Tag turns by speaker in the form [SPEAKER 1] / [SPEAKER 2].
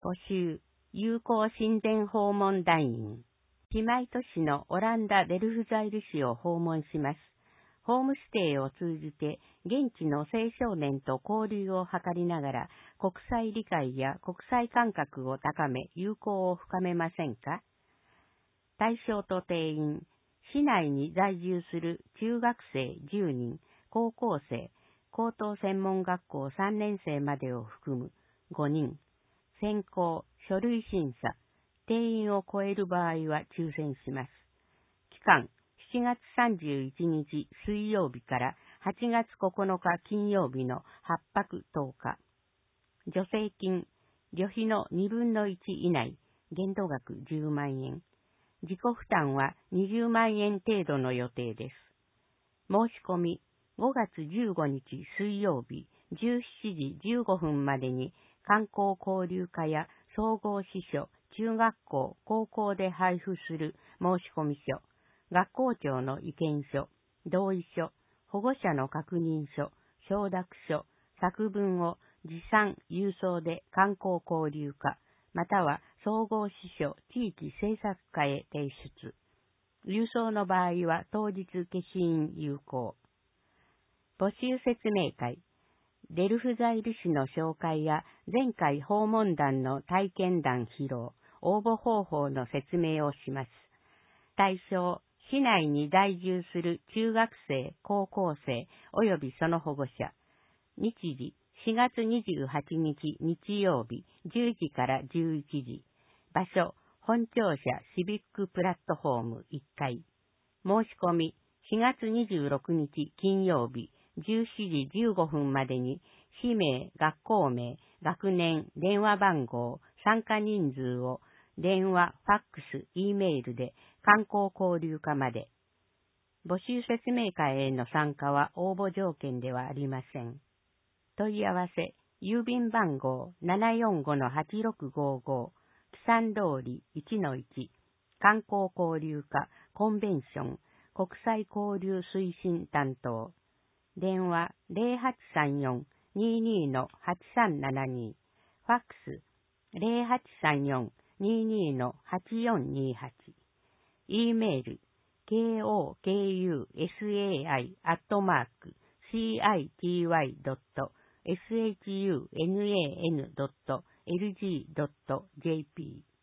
[SPEAKER 1] 募集、友好親善訪問団員。姉妹都市のオランダ・デルフザイル市を訪問します。ホームステイを通じて現地の青少年と交流を図りながら国際理解や国際感覚を高め友好を深めませんか？対象と定員、市内に在住する中学生10人、高校生、高等専門学校3年生までを含む5人。選考、書類審査、定員を超える場合は抽選します。期間、7月31日水曜日から8月9日金曜日の8泊10日。助成金、旅費の2分の1以内、限度額10万円。自己負担は20万円程度の予定です。申し込み、5月15日水曜日17時15分までに観光交流課や総合支所、中学校、高校で配布する申込書、学校長の意見書、同意書、保護者の確認書、承諾書、作文を持参郵送で観光交流課、または総合支所地域政策課へ提出。郵送の場合は当日消印有効。募集説明会。デルフザイル市の紹介や前回訪問団の体験談披露、応募方法の説明をします。対象、市内に在住する中学生、高校生及びその保護者。日時、4月28日日曜日10時から11時。場所、本庁舎シビックプラットフォーム1階。申し込み、4月26日金曜日17時15分までに、氏名、学校名、学年、電話番号、参加人数を電話、ファックス、Eメールで観光交流課まで。募集説明会への参加は応募条件ではありません。問い合わせ、郵便番号 745-8655、木山通り 1-1、観光交流課、コンベンション、国際交流推進担当。電話 0834-22-8372、ファックス 0834-22-8428、Eメール kokusai@city.shunnan.lg.jp